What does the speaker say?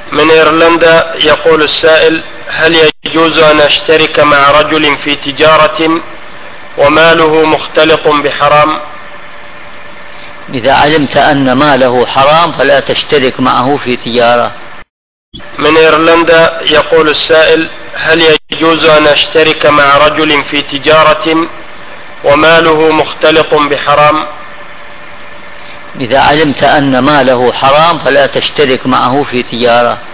من إيرلندا يقول السائل: هل يجوز أن أشترك مع رجل في تجارة وماله مختلط بحرام؟ إذا علمت أن ماله حرام فلا تشترك معه في تجارة. من إيرلندا يقول السائل: هل يجوز أن أشترك مع رجل في تجارة وماله مختلط بحرام؟ إذا علمت أن ماله حرام فلا تشترك معه في تجارة.